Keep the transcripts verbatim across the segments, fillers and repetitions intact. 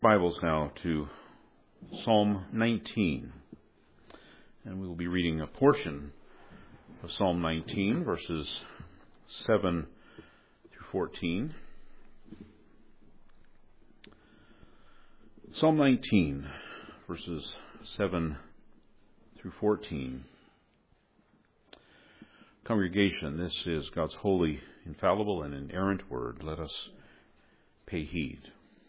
Bibles now to Psalm nineteen, and we will be reading a portion of Psalm nineteen, verses seven through fourteen. Psalm nineteen, verses seven through fourteen. Congregation, this is God's holy, infallible, and inerrant word. Let us pay heed.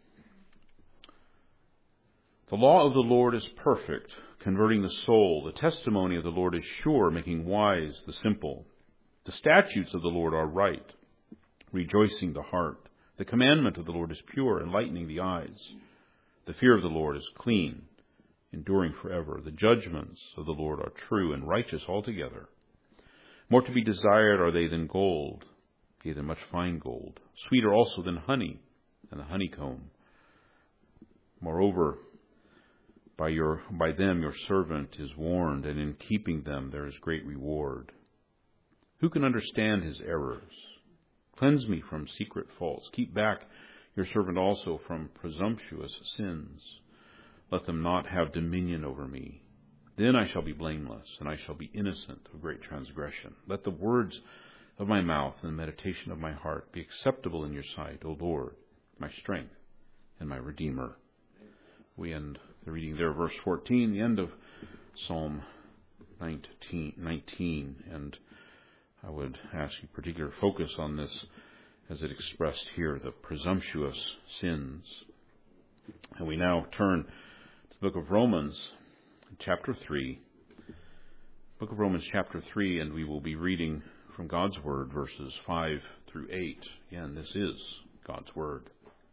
The law of the Lord is perfect, converting the soul. The testimony of the Lord is sure, making wise the simple. The statutes of the Lord are right, rejoicing the heart. The commandment of the Lord is pure, enlightening the eyes. The fear of the Lord is clean, enduring forever. The judgments of the Lord are true and righteous altogether. More to be desired are they than gold, yea, than much fine gold. Sweeter also than honey, and the honeycomb. Moreover, By your by them your servant is warned, and in keeping them there is great reward. Who can understand his errors? Cleanse me from secret faults. Keep back your servant also from presumptuous sins. Let them not have dominion over me. Then I shall be blameless, and I shall be innocent of great transgression. Let the words of my mouth and the meditation of my heart be acceptable in your sight, O Lord, my strength and my Redeemer. We end the reading there, verse fourteen, the end of Psalm nineteen, and I would ask you particular focus on this as it expressed here, the presumptuous sins. And we now turn to the book of Romans, chapter three. Book of Romans, chapter three, and we will be reading from God's Word, verses five through eight. Again, this is God's Word.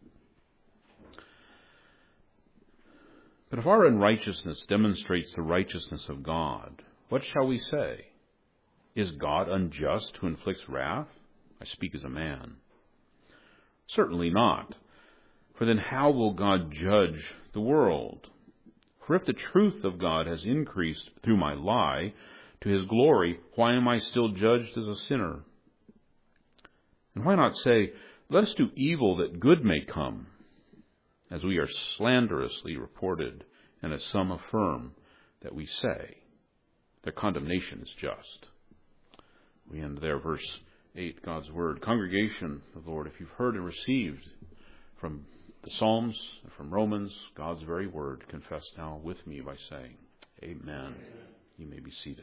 But if our unrighteousness demonstrates the righteousness of God, what shall we say? Is God unjust who inflicts wrath? I speak as a man. Certainly not. For then how will God judge the world? For if the truth of God has increased through my lie to his glory, why am I still judged as a sinner? And why not say, let us do evil that good may come? As we are slanderously reported, and as some affirm that we say, their condemnation is just. We end there, verse eight, God's Word. Congregation of the Lord, if you've heard and received from the Psalms, and from Romans, God's very Word, confess now with me by saying, Amen. Amen. You may be seated.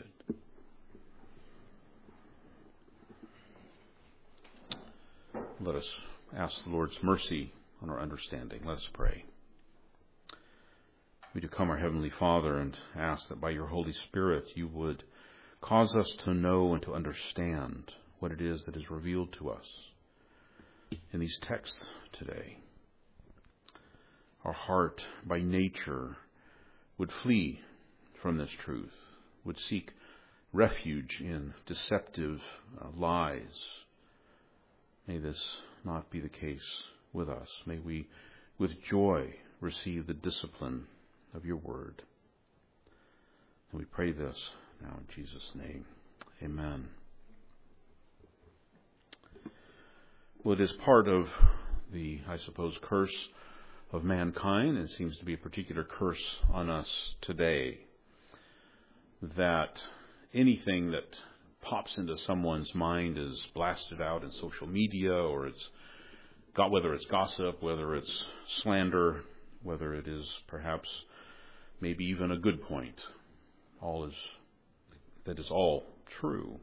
Let us ask the Lord's mercy on our understanding. Let us pray. We do come, our Heavenly Father, and ask that by your Holy Spirit you would cause us to know and to understand what it is that is revealed to us in these texts today. Our heart, by nature, would flee from this truth, would seek refuge in deceptive uh, lies. May this not be the case with us. May we with joy receive the discipline of your word. And we pray this now in Jesus' name. Amen. Well, it is part of the, I suppose, curse of mankind. It seems to be a particular curse on us today, that anything that pops into someone's mind is blasted out in social media, or it's got, whether it's gossip, whether it's slander, whether it is perhaps maybe even a good point. All is, that is all true.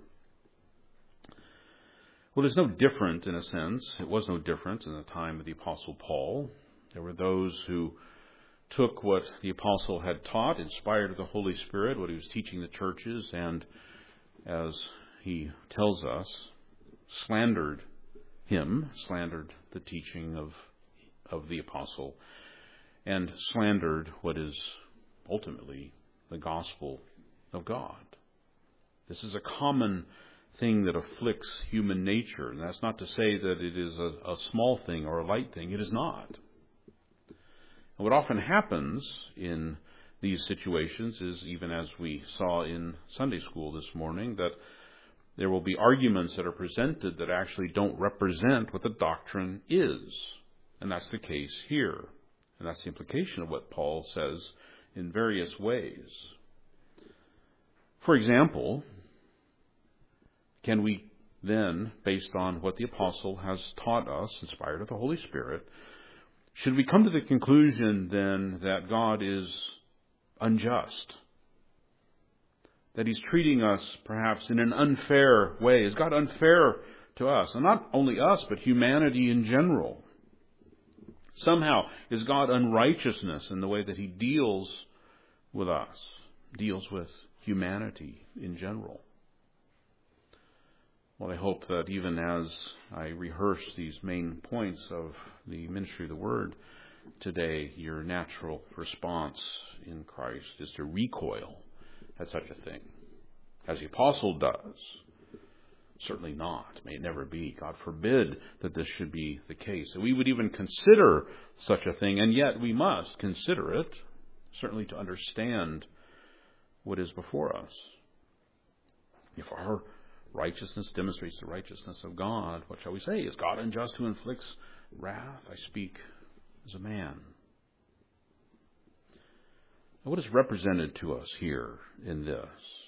Well, it's no different in a sense. It was no different in the time of the Apostle Paul. There were those who took what the Apostle had taught, inspired of the Holy Spirit, what he was teaching the churches, and as he tells us, slandered him, slandered the teaching of of the Apostle, and slandered what is ultimately the gospel of God. This is a common thing that afflicts human nature, and that's not to say that it is a, a small thing or a light thing. It is not. And what often happens in these situations is, even as we saw in Sunday school this morning, that there will be arguments that are presented that actually don't represent what the doctrine is. And that's the case here. And that's the implication of what Paul says in various ways. For example, can we then, based on what the apostle has taught us, inspired of the Holy Spirit, should we come to the conclusion then that God is unjust? That He's treating us perhaps in an unfair way? Is God unfair to us? And not only us, but humanity in general. Somehow, is God unrighteousness in the way that He deals with us, deals with humanity in general? Well, I hope that even as I rehearse these main points of the ministry of the Word today, your natural response in Christ is to recoil at such a thing, as the apostle does. Certainly not. May it never be. God forbid that this should be the case. That we would even consider such a thing, and yet we must consider it, certainly to understand what is before us. If our righteousness demonstrates the righteousness of God, what shall we say? Is God unjust who inflicts wrath? I speak as a man. Now, what is represented to us here in this?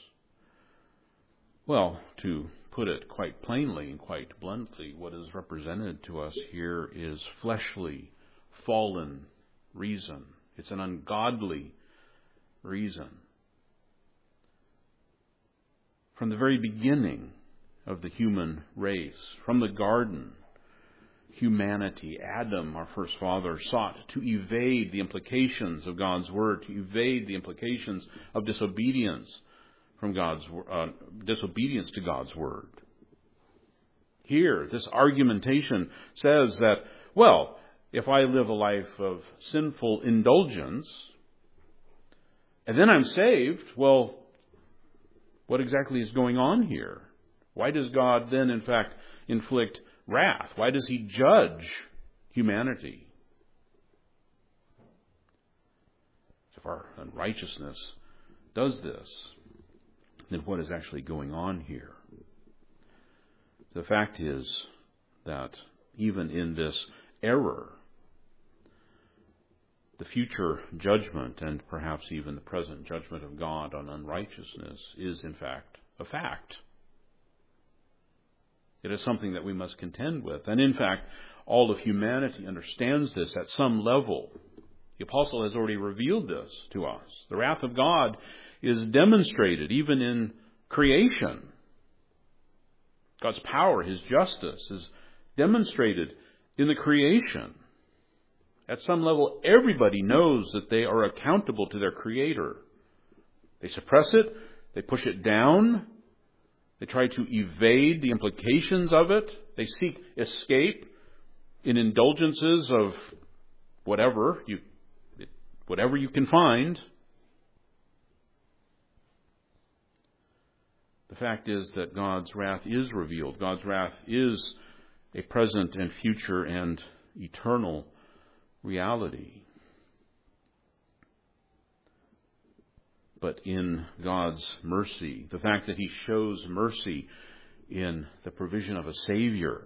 Well, to put it quite plainly and quite bluntly, what is represented to us here is fleshly, fallen reason. It's an ungodly reason. From the very beginning of the human race, from the garden, humanity, Adam, our first father, sought to evade the implications of God's word, to evade the implications of disobedience from God's uh, disobedience to God's word. Here, this argumentation says that, well, if I live a life of sinful indulgence, and then I'm saved, well, what exactly is going on here? Why does God then, in fact, inflict wrath? Why does He judge humanity? If our unrighteousness does this, then what is actually going on here? The fact is that even in this error, the future judgment and perhaps even the present judgment of God on unrighteousness is in fact a fact. It is something that we must contend with. And in fact, all of humanity understands this at some level. The apostle has already revealed this to us. The wrath of God is demonstrated even in creation. God's power, His justice is demonstrated in the creation. At some level, everybody knows that they are accountable to their Creator. They suppress it. They push it down. They try to evade the implications of it. They seek escape in indulgences of whatever you, whatever you can find. The fact is that God's wrath is revealed. God's wrath is a present and future and eternal reality. But in God's mercy, the fact that He shows mercy in the provision of a Savior,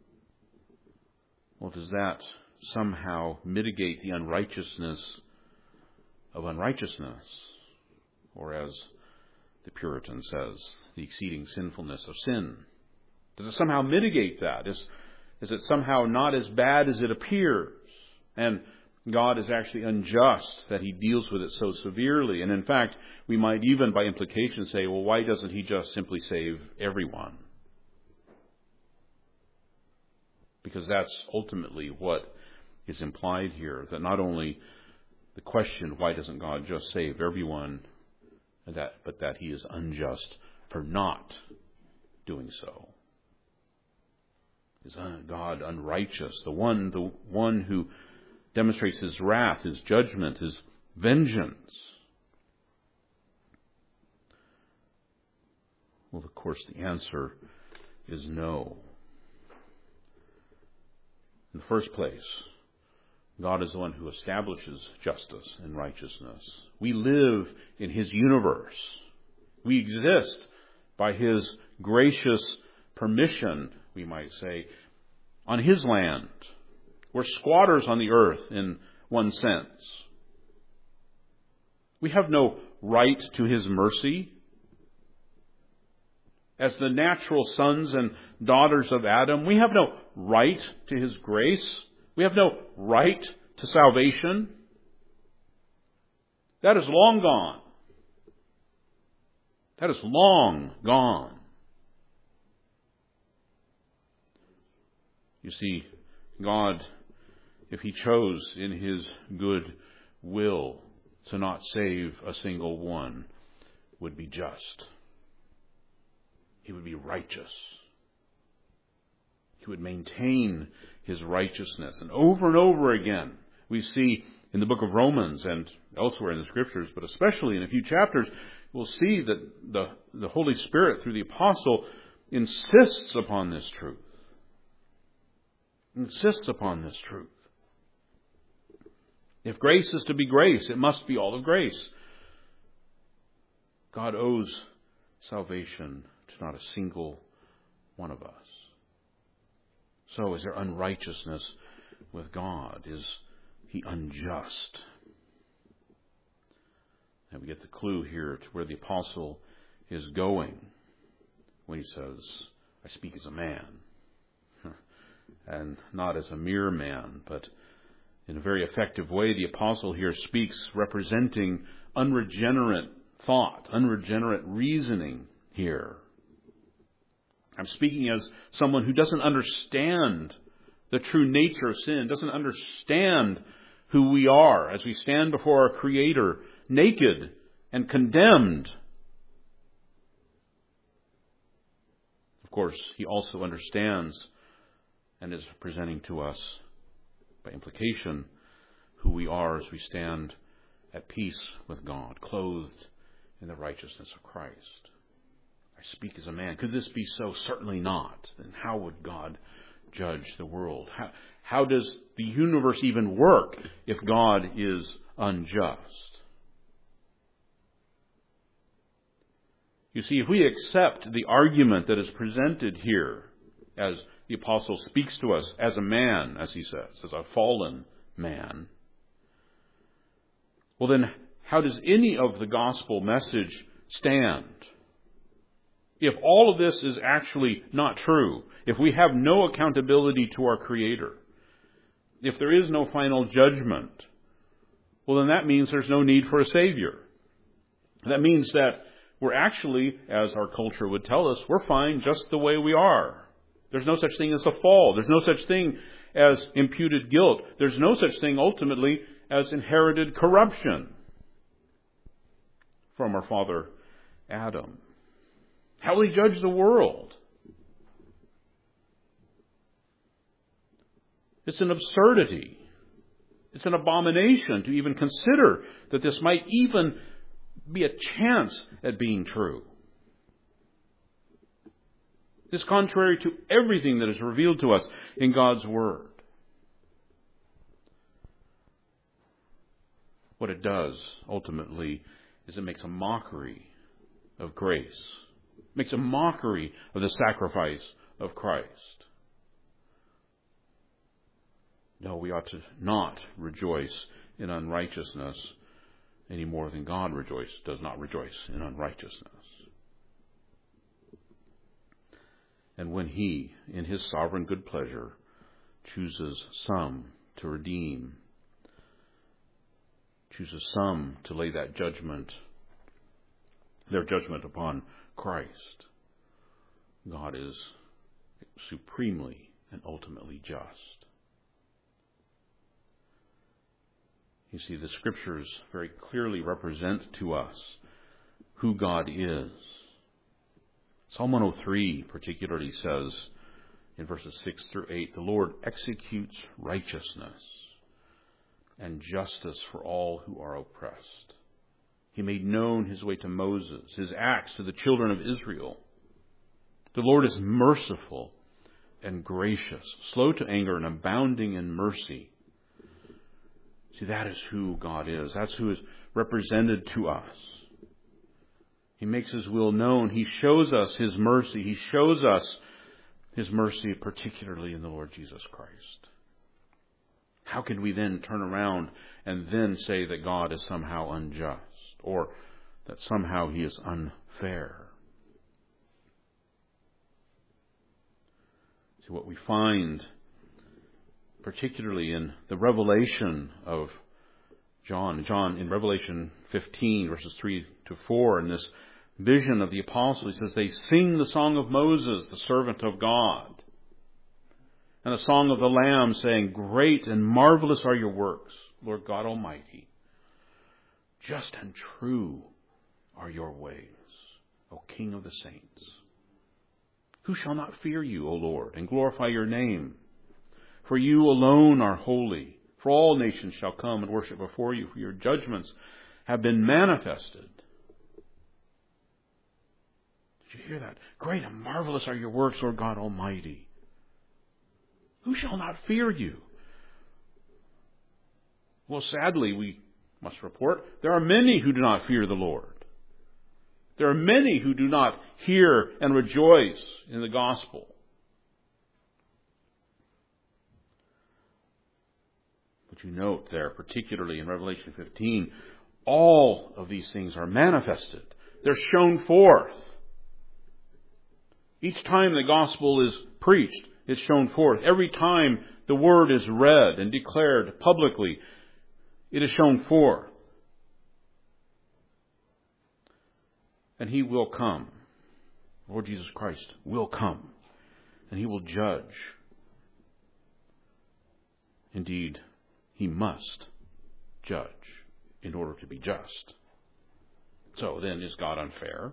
well, does that somehow mitigate the unrighteousness of unrighteousness? Or as the Puritan says, the exceeding sinfulness of sin. Does it somehow mitigate that? Is, is it somehow not as bad as it appears? And God is actually unjust that He deals with it so severely. And in fact, we might even by implication say, well, why doesn't He just simply save everyone? Because that's ultimately what is implied here. That not only the question, why doesn't God just save everyone, that, but that He is unjust for not doing so. Is God unrighteous? The one, the one who demonstrates His wrath, His judgment, His vengeance. Well, of course, the answer is no. In the first place, God is the one who establishes justice and righteousness. We live in His universe. We exist by His gracious permission, we might say, on His land. We're squatters on the earth in one sense. We have no right to His mercy. As the natural sons and daughters of Adam, we have no right to His grace. We have no right to salvation. That is long gone. That is long gone. You see, God, if He chose in His good will to not save a single one, would be just. He would be righteous. He would maintain His righteousness. And over and over again, we see in the book of Romans and elsewhere in the Scriptures, but especially in a few chapters, we'll see that the, the Holy Spirit, through the apostle, insists upon this truth. Insists upon this truth. If grace is to be grace, it must be all of grace. God owes salvation to not a single one of us. So is there unrighteousness with God? Is He unjust? And we get the clue here to where the apostle is going when he says, I speak as a man. And not as a mere man, but in a very effective way, the apostle here speaks representing unregenerate thought, unregenerate reasoning here. I'm speaking as someone who doesn't understand the true nature of sin, doesn't understand who we are as we stand before our Creator, naked and condemned. Of course, he also understands and is presenting to us, by implication, who we are as we stand at peace with God, clothed in the righteousness of Christ. I speak as a man. Could this be so? Certainly not. Then how would God judge the world? How, how does the universe even work if God is unjust? You see, if we accept the argument that is presented here, as the apostle speaks to us as a man, as he says, as a fallen man, well then, how does any of the gospel message stand? If all of this is actually not true, if we have no accountability to our Creator, if there is no final judgment, well then that means there's no need for a Savior. That means that we're actually, as our culture would tell us, we're fine just the way we are. There's no such thing as a fall. There's no such thing as imputed guilt. There's no such thing, ultimately, as inherited corruption from our father Adam. How will he judge the world? It's an absurdity. It's an abomination to even consider that this might even be a chance at being true. It's contrary to everything that is revealed to us in God's Word. What it does, ultimately, is it makes a mockery of grace. It makes a mockery of the sacrifice of Christ. No, we ought to not rejoice in unrighteousness any more than God rejoice, does not rejoice in unrighteousness. And when He, in His sovereign good pleasure, chooses some to redeem, chooses some to lay that judgment, their judgment upon Christ, God is supremely and ultimately just. You see, the Scriptures very clearly represent to us who God is. Psalm one oh three particularly says in verses six through eight, the Lord executes righteousness and justice for all who are oppressed. He made known His way to Moses, His acts to the children of Israel. The Lord is merciful and gracious, slow to anger and abounding in mercy. See, that is who God is. That's who is represented to us. He makes His will known. He shows us His mercy. He shows us His mercy particularly in the Lord Jesus Christ. How can we then turn around and then say that God is somehow unjust or that somehow He is unfair? See, what we find, particularly in the revelation of John, John in Revelation fifteen, verses three to four, in this vision of the apostles, he says, they sing the song of Moses, the servant of God, and the song of the Lamb, saying, great and marvelous are your works, Lord God Almighty. Just and true are your ways, O King of the saints. Who shall not fear you, O Lord, and glorify your name? For you alone are holy. For all nations shall come and worship before you, for your judgments have been manifested. Did you hear that? Great and marvelous are your works, Lord God Almighty. Who shall not fear you? Well, sadly, we must report, there are many who do not fear the Lord. There are many who do not hear and rejoice in the gospel. But you note there, particularly in Revelation fifteen, all of these things are manifested. They're shown forth. Each time the gospel is preached, it's shown forth. Every time the word is read and declared publicly, it is shown forth. And He will come. Lord Jesus Christ will come. And He will judge. Indeed, He must judge in order to be just. So then, is God unfair?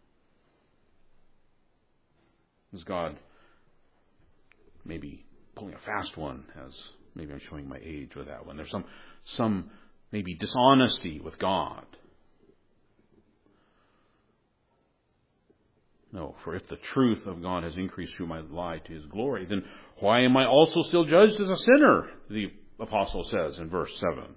Is God maybe pulling a fast one, as maybe I'm showing my age with that one? There's some, some maybe dishonesty with God. No, for if the truth of God has increased through my lie to His glory, then why am I also still judged as a sinner? The apostle says in verse seven.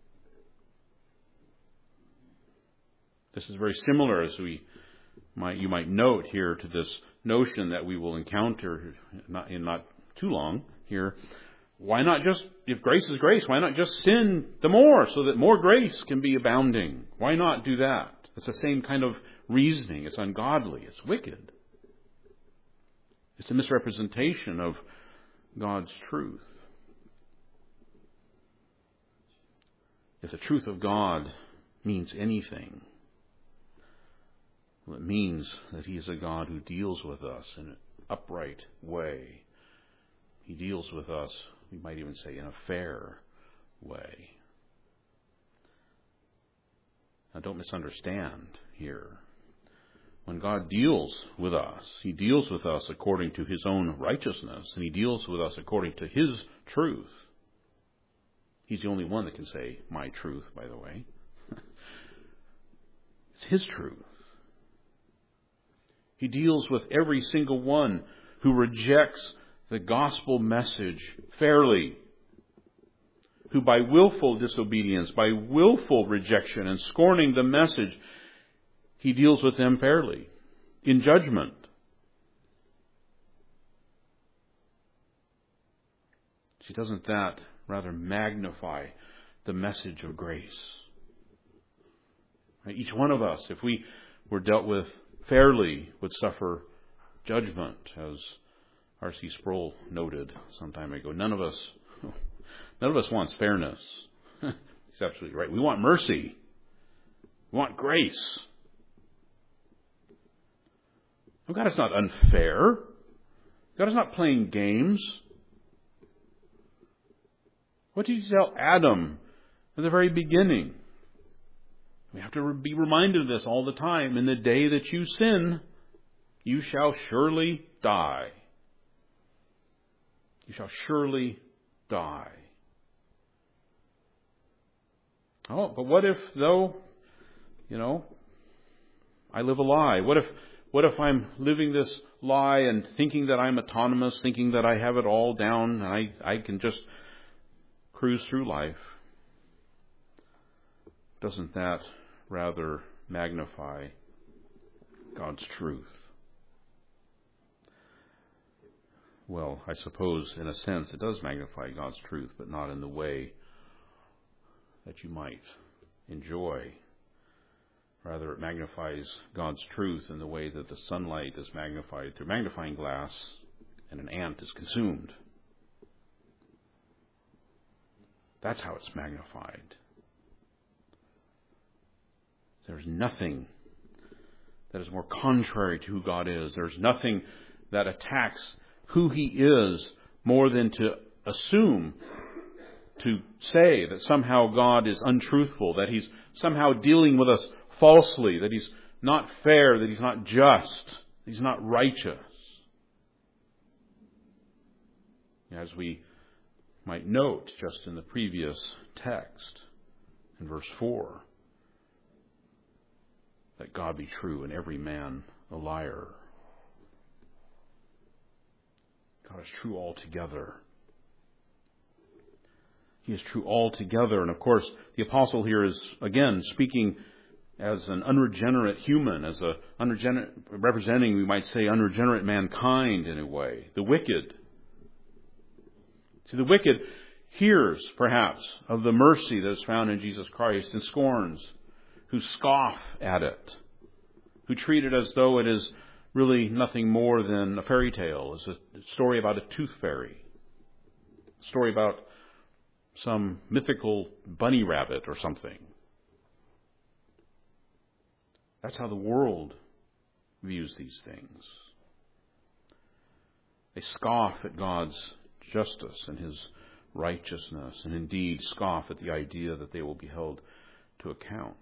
This is very similar, as we might, you might note here, to this notion that we will encounter not, in not too long here. Why not just, if grace is grace, why not just sin the more so that more grace can be abounding? Why not do that? It's the same kind of reasoning. It's ungodly. It's wicked. It's a misrepresentation of God's truth. If the truth of God means anything, well, it means that He is a God who deals with us in an upright way. He deals with us, we might even say, in a fair way. Now, don't misunderstand here. When God deals with us, He deals with us according to His own righteousness, and He deals with us according to His truth. He's the only one that can say, my truth, by the way. It's His truth. He deals with every single one who rejects the gospel message fairly, who by willful disobedience, by willful rejection and scorning the message, He deals with them fairly, in judgment. See, doesn't that rather magnify the message of grace? Right? Each one of us, if we were dealt with fairly, would suffer judgment, as R C Sproul noted some time ago. None of us, none of us wants fairness. He's absolutely right. We want mercy. We want grace. Well, God is not unfair. God is not playing games. What did He tell Adam at the very beginning? We have to be reminded of this all the time. In the day that you sin, you shall surely die. You shall surely die. Oh, but what if, though, you know, I live a lie? What if, what if I'm living this lie and thinking that I'm autonomous, thinking that I have it all down, and I, I can just cruise through life? Doesn't that rather magnify God's truth? well, I suppose in a sense it does magnify God's truth, but not in the way that you might enjoy. Rather, it magnifies God's truth in the way that the sunlight is magnified through magnifying glass and an ant is consumed. That's how it's magnified. There's nothing that is more contrary to who God is. There's nothing that attacks who He is more than to assume, to say that somehow God is untruthful, that He's somehow dealing with us falsely, that He's not fair, that He's not just, that He's not righteous. As we might note just in the previous text, in verse four, that God be true and every man a liar. God is true altogether. He is true altogether. And of course, the apostle here is, again, speaking as an unregenerate human, as a unregenerate, representing, we might say, unregenerate mankind in a way, the wicked. See, the wicked hears, perhaps, of the mercy that is found in Jesus Christ and scorns, who scoff at it, who treat it as though it is really nothing more than a fairy tale, as a story about a tooth fairy, a story about some mythical bunny rabbit or something. That's how the world views these things. They scoff at God's justice and His righteousness, and indeed scoff at the idea that they will be held to account.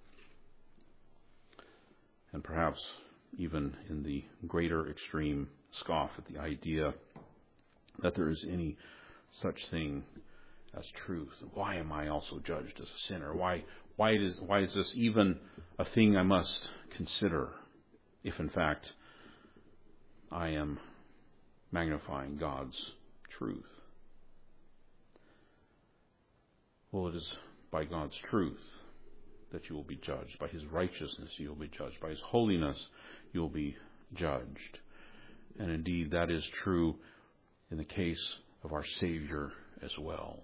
And perhaps even in the greater extreme, scoff at the idea that there is any such thing as truth. Why am I also judged as a sinner? Why, why, is, why is this even a thing I must consider if in fact I am magnifying God's truth? Well, it is by God's truth that you will be judged. By His righteousness you will be judged. By His holiness you will be judged. And indeed that is true in the case of our Savior as well.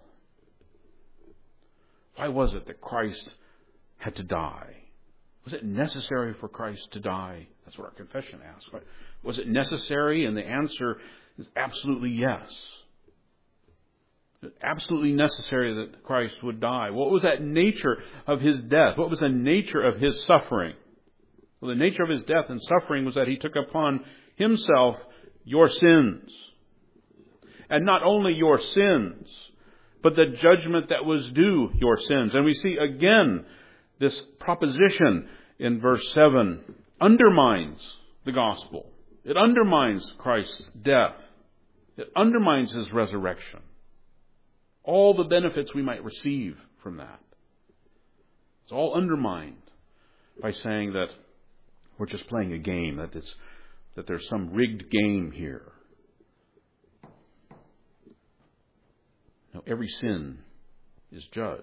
Why was it that Christ had to die? Was it necessary for Christ to die? That's what our confession asks. Was it necessary? And the answer is absolutely yes. Absolutely necessary that Christ would die. What was that nature of His death? What was the nature of His suffering? Well, the nature of His death and suffering was that He took upon Himself your sins. And not only your sins, but the judgment that was due your sins. And we see again this proposition in verse seven undermines the gospel. It undermines Christ's death. It undermines His resurrection. All the benefits we might receive from that. It's all undermined by saying that we're just playing a game, that it's that there's some rigged game here. No, every sin is judged.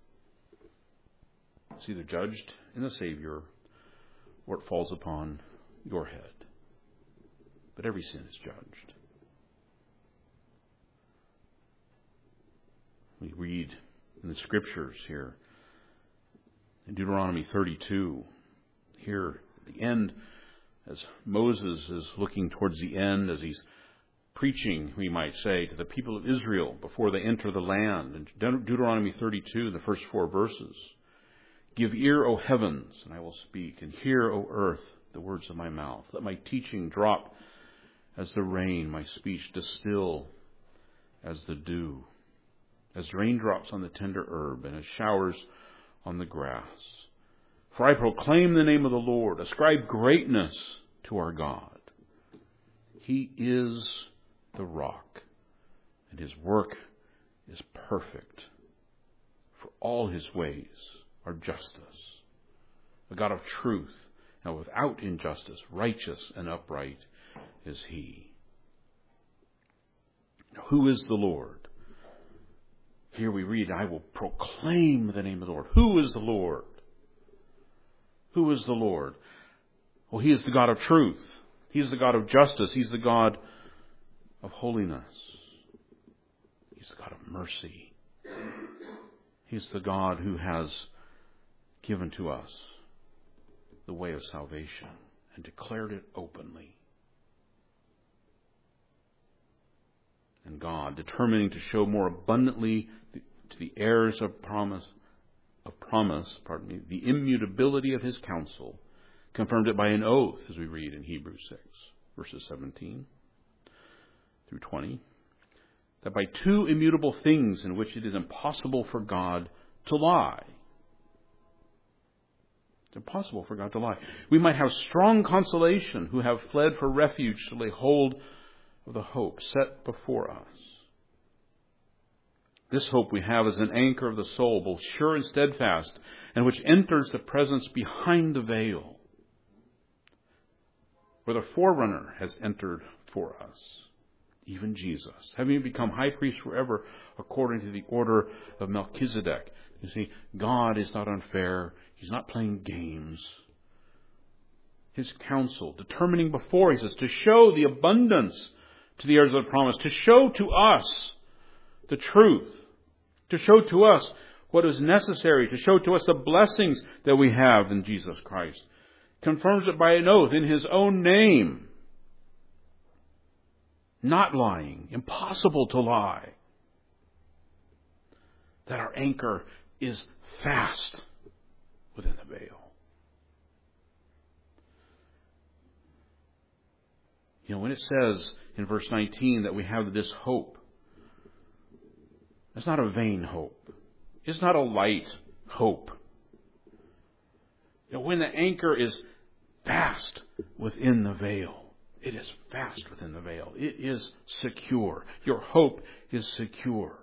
It's either judged in the Savior or it falls upon your head. But every sin is judged. We read in the Scriptures here, in Deuteronomy thirty-two, here at the end, as Moses is looking towards the end, as he's preaching, we might say, to the people of Israel before they enter the land. In Deuteronomy thirty-two, the first four verses, "Give ear, O heavens, and I will speak, and hear, O earth, the words of my mouth. Let my teaching drop as the rain, my speech distill as the dew, as raindrops on the tender herb, and as showers on the grass. For I proclaim the name of the Lord. Ascribe greatness to our God. He is the rock, and His work is perfect. For all His ways are justice. A God of truth, and without injustice, righteous and upright is He." Now, who is the Lord? Here we read, "I will proclaim the name of the Lord." Who is the Lord? Who is the Lord? Well, He is the God of truth. He is the God of justice. He's the God of holiness. He's the God of mercy. He's the God who has given to us the way of salvation and declared it openly. And God, determining to show more abundantly to the heirs of promise, of promise, pardon me, the immutability of his counsel, confirmed it by an oath, as we read in Hebrews six, verses seventeen through twenty, that by two immutable things in which it is impossible for God to lie, it's impossible for God to lie, we might have strong consolation who have fled for refuge to lay hold of the hope set before us. This hope we have as an anchor of the soul, both sure and steadfast, and which enters the presence behind the veil, where the forerunner has entered for us, even Jesus, having become high priest forever according to the order of Melchizedek. You see, God is not unfair. He's not playing games. His counsel, determining before, he says, to show the abundance to the heirs of the promise, to show to us the truth, to show to us what is necessary, to show to us the blessings that we have in Jesus Christ. Confirms it by an oath in his own name. Not lying, impossible to lie. That our anchor is fast within the veil. You know, when it says in verse nineteen that we have this hope, it's not a vain hope. It's not a light hope. You know, when the anchor is fast within the veil, it is fast within the veil. It is secure. Your hope is secure.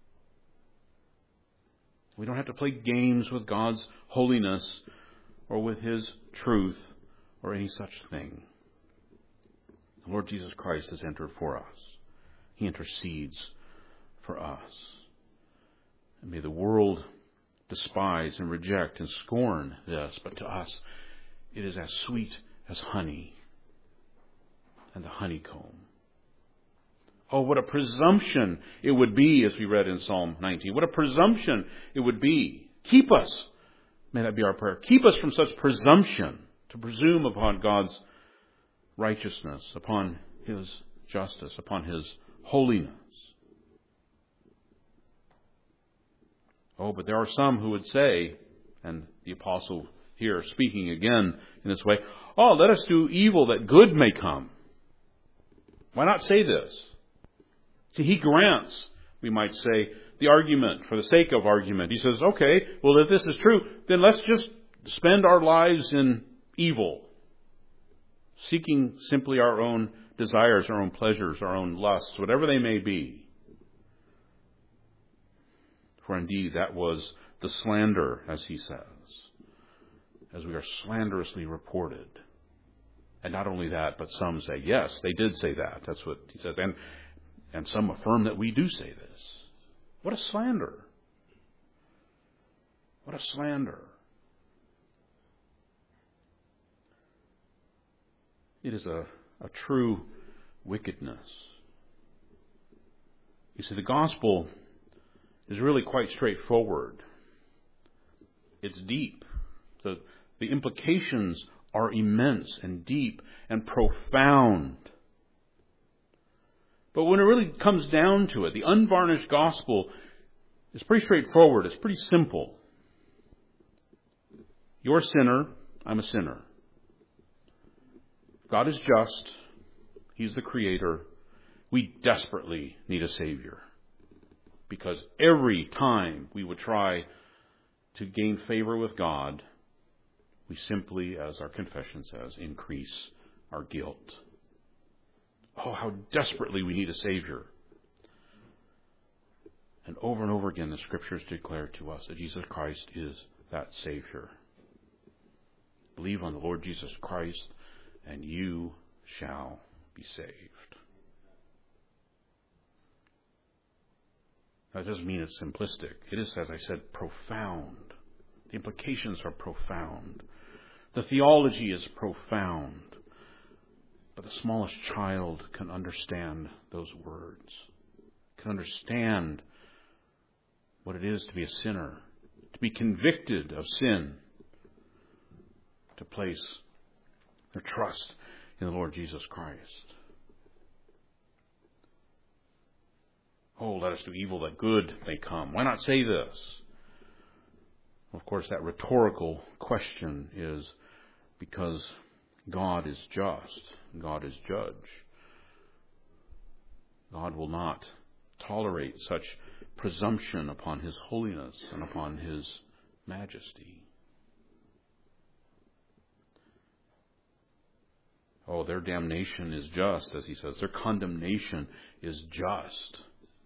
We don't have to play games with God's holiness or with his truth or any such thing. The Lord Jesus Christ has entered for us. He intercedes for us. And may the world despise and reject and scorn this, but to us it is as sweet as honey and the honeycomb. Oh, what a presumption it would be, as we read in Psalm nineteen. What a presumption it would be. Keep us, may that be our prayer, keep us from such presumption, to presume upon God's righteousness, upon his justice, upon his holiness. Oh, but there are some who would say, and the apostle here speaking again in this way, oh, let us do evil that good may come. Why not say this? See, he grants, we might say, the argument for the sake of argument. He says, okay, well, if this is true, then let's just spend our lives in evil, seeking simply our own desires, our own pleasures, our own lusts, whatever they may be. For indeed, that was the slander, as he says, as we are slanderously reported. And not only that, but some say, yes, they did say that. That's what he says. And, and some affirm that we do say this. What a slander. What a slander. It is a, a true wickedness. You see, the gospel is really quite straightforward. It's deep. The, the implications are immense and deep and profound. But when it really comes down to it, the unvarnished gospel is pretty straightforward. It's pretty simple. You're a sinner. I'm a sinner. God is just. He's the creator. We desperately need a Savior. Because every time we would try to gain favor with God, we simply, as our confession says, increase our guilt. Oh, how desperately we need a Savior. And over and over again, the Scriptures declare to us that Jesus Christ is that Savior. Believe on the Lord Jesus Christ, and you shall be saved. That doesn't mean it's simplistic. It is, as I said, profound. The implications are profound. The theology is profound. But the smallest child can understand those words, can understand what it is to be a sinner, to be convicted of sin, to place their trust in the Lord Jesus Christ. Oh, let us do evil that good may come. Why not say this? Of course, that rhetorical question is because God is just. God is judge. God will not tolerate such presumption upon His holiness and upon His majesty. Oh, their damnation is just, as he says. Their condemnation is just.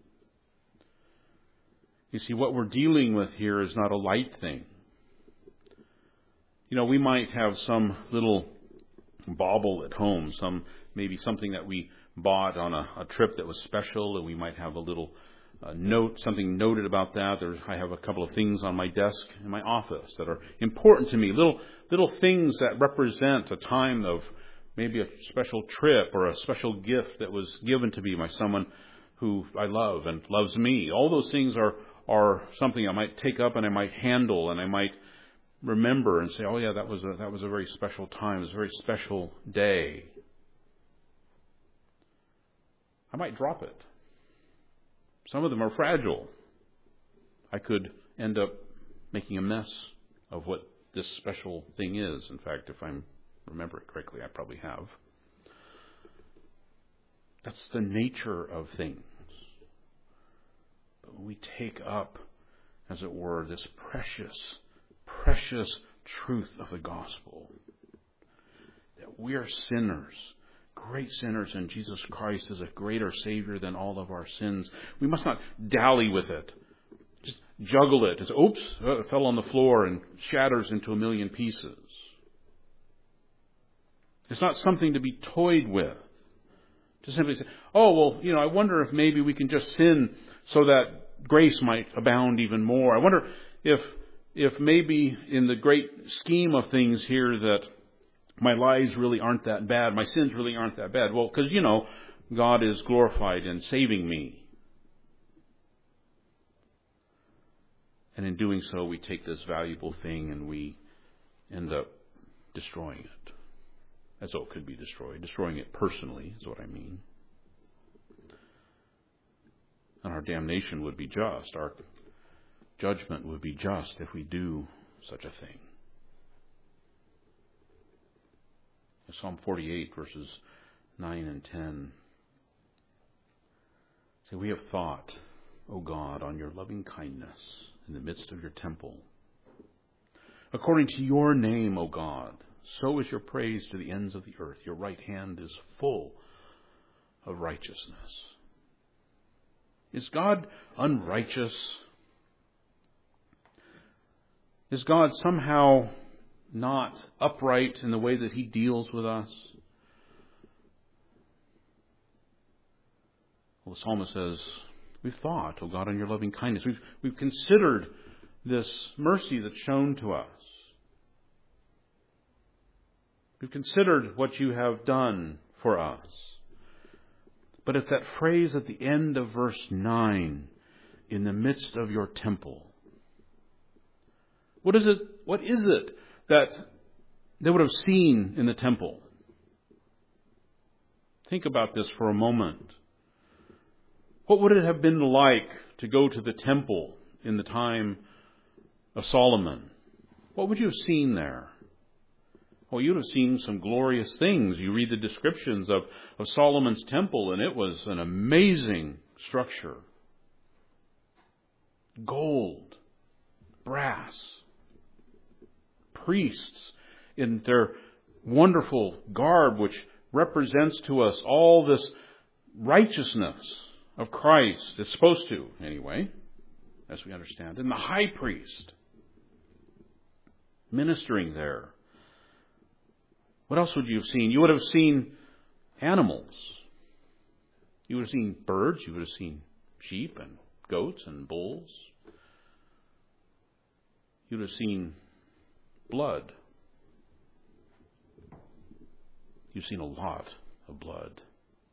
You see, what we're dealing with here is not a light thing. You know, we might have some little bauble at home, some maybe something that we bought on a, a trip that was special, and we might have a little uh, note, something noted about that. There's, I have a couple of things on my desk in my office that are important to me, little little things that represent a time of maybe a special trip or a special gift that was given to me by someone who I love and loves me. All those things are are something I might take up and I might handle and I might remember and say, oh yeah, that was a, that was a very special time. It was a very special day. I might drop it. Some of them are fragile. I could end up making a mess of what this special thing is. In fact, if I'm remembering correctly, I probably have. That's the nature of things. But when we take up, as it were, this precious, precious truth of the gospel, that we are sinners, great sinners, and Jesus Christ is a greater Savior than all of our sins, we must not dally with it. Just juggle it. Just, oops, it fell on the floor and shatters into a million pieces. It's not something to be toyed with. To simply say, oh, well, you know, I wonder if maybe we can just sin so that grace might abound even more. I wonder if if maybe in the great scheme of things here that my lies really aren't that bad, my sins really aren't that bad. Well, because, you know, God is glorified in saving me. And in doing so, we take this valuable thing and we end up destroying it. As though it could be destroyed. Destroying it personally is what I mean. And our damnation would be just. Our judgment would be just if we do such a thing. In Psalm forty-eight, verses nine and ten. Say, we have thought, O God, on your loving kindness in the midst of your temple. According to your name, O God, so is your praise to the ends of the earth. Your right hand is full of righteousness. Is God unrighteous? Is God somehow not upright in the way that He deals with us? Well, the psalmist says, we've thought, O God, on your loving kindness. We've, we've considered this mercy that's shown to us. We've considered what you have done for us. But it's that phrase at the end of verse nine, in the midst of your temple. What is it, what is it that they would have seen in the temple? Think about this for a moment. What would it have been like to go to the temple in the time of Solomon? What would you have seen there? Well, you'd have seen some glorious things. You read the descriptions of, of Solomon's temple, and it was an amazing structure. Gold, brass, priests in their wonderful garb, which represents to us all this righteousness of Christ. It's supposed to, anyway, as we understand. And the high priest ministering there. What else would you have seen? You would have seen animals. You would have seen birds. You would have seen sheep and goats and bulls. You would have seen blood. You've seen a lot of blood.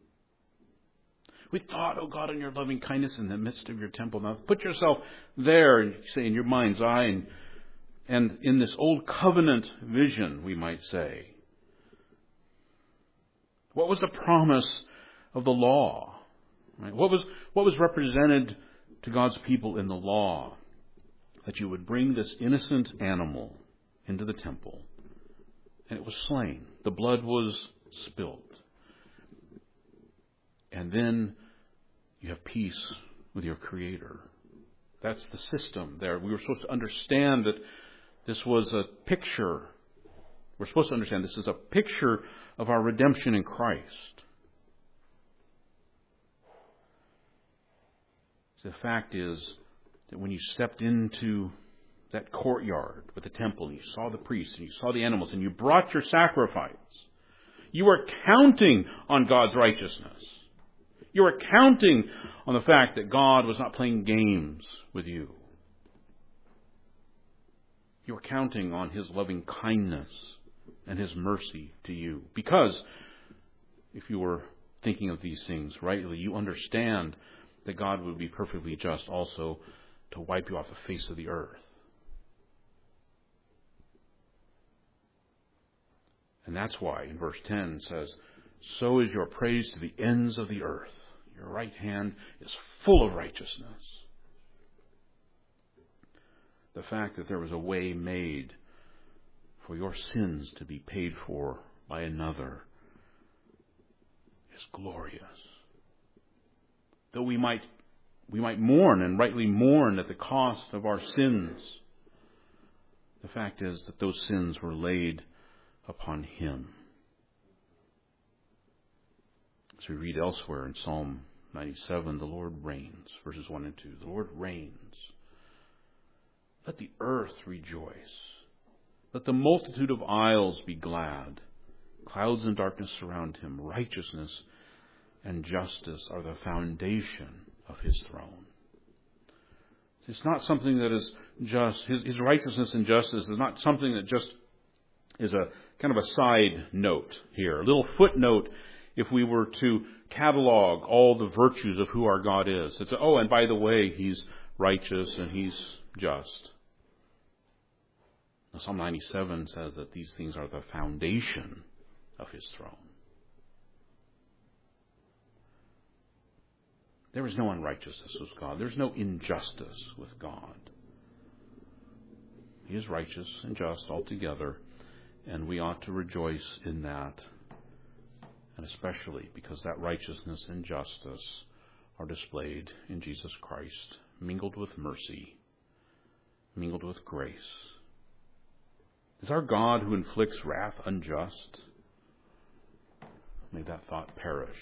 We thought, oh God, in your loving kindness in the midst of your temple. Now put yourself there, say, in your mind's eye, and, and in this old covenant vision, we might say. What was the promise of the law? Right? What was, what was represented to God's people in the law? That you would bring this innocent animal into the temple, and it was slain. The blood was spilled. And then you have peace with your Creator. That's the system there. We were supposed to understand that this was a picture. We're supposed to understand this is a picture of our redemption in Christ. So the fact is that when you stepped into that courtyard with the temple, and you saw the priests, and you saw the animals, and you brought your sacrifice, you were counting on God's righteousness. You were counting on the fact that God was not playing games with you. You were counting on His loving kindness and His mercy to you. Because if you were thinking of these things rightly, you understand that God would be perfectly just also to wipe you off the face of the earth. And that's why in verse ten it says, so is your praise to the ends of the earth. Your right hand is full of righteousness. The fact that there was a way made for your sins to be paid for by another is glorious. Though we might we might mourn, and rightly mourn, at the cost of our sins, the fact is that those sins were laid upon Him. As we read elsewhere in Psalm ninety-seven, the Lord reigns, verses one and two. The Lord reigns. Let the earth rejoice. Let the multitude of isles be glad. Clouds and darkness surround Him. Righteousness and justice are the foundation of His throne. It's not something that is just, His, His righteousness and justice is not something that just is a kind of a side note here, a little footnote if we were to catalog all the virtues of who our God is. It's, oh, and by the way, He's righteous and He's just. Now, Psalm ninety-seven says that these things are the foundation of His throne. There is no unrighteousness with God. There's no injustice with God. He is righteous and just altogether, and we ought to rejoice in that. And especially because that righteousness and justice are displayed in Jesus Christ, mingled with mercy, mingled with grace. Is our God who inflicts wrath unjust? May that thought perish.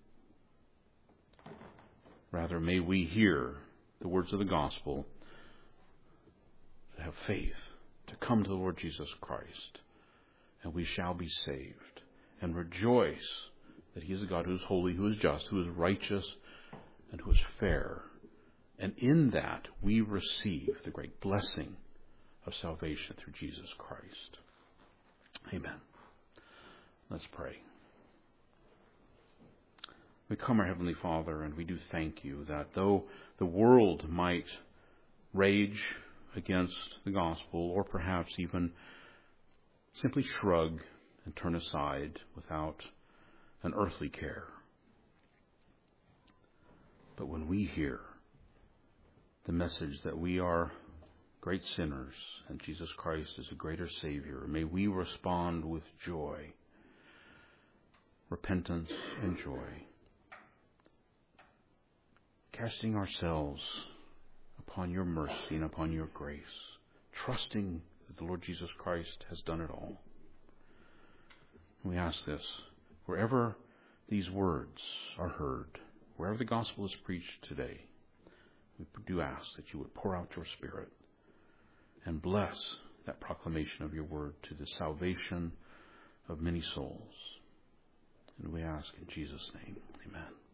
Rather, may we hear the words of the gospel, to have faith, to come to the Lord Jesus Christ, and we shall be saved. And rejoice that He is a God who is holy, who is just, who is righteous, and who is fair. And in that we receive the great blessing of salvation through Jesus Christ. Amen. Let's pray. We come, our Heavenly Father, and we do thank You that though the world might rage against the gospel, or perhaps even simply shrug and turn aside without an earthly care, but when we hear the message that we are great sinners and Jesus Christ is a greater Savior, may we respond with joy, repentance and joy, casting ourselves upon Your mercy and upon Your grace, trusting that the Lord Jesus Christ has done it all. We ask this, wherever these words are heard, wherever the gospel is preached today, we do ask that You would pour out Your Spirit and bless that proclamation of Your word to the salvation of many souls. And we ask in Jesus' name, amen.